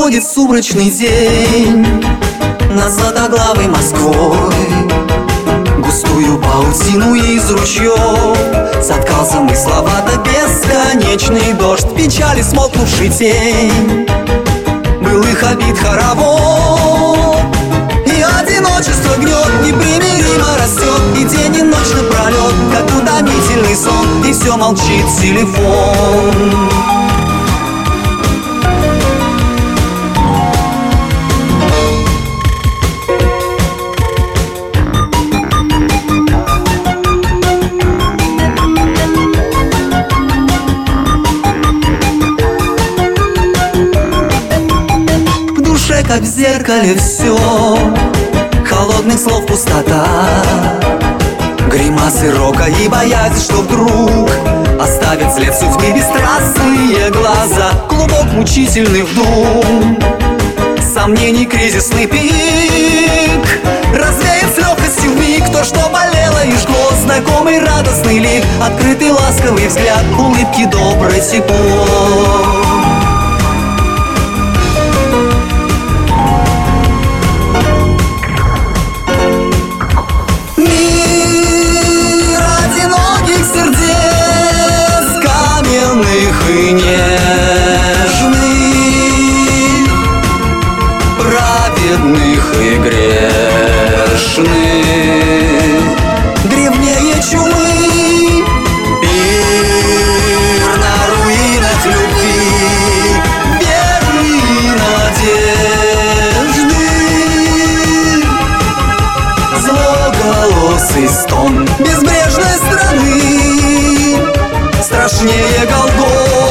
Проходит сумрачный день над златоглавой Москвой. Густую паутину из ручьев соткал замысловато бесконечный дождь. Печали смолкнувший тень былых обид хоровод, и одиночество гнет, непримиримо растет, и день и ночь напролет, как утомительный сон, и все молчит телефон. Как в зеркале все, холодных слов пустота, гримасы рока и боязнь, что вдруг оставят след судьбы бесстрастные глаза. Клубок мучительный вдум, сомнений кризисный пик развеет с легкостью вмиг то, что болело и жгло. Знакомый радостный лик, открытый ласковый взгляд, улыбки доброе тепло. И нежных, праведных и грешных, древнее чумы, пир на руинах любви, веры и надежды, злоголосый стон безбрежной страны, страшнее Голгофы.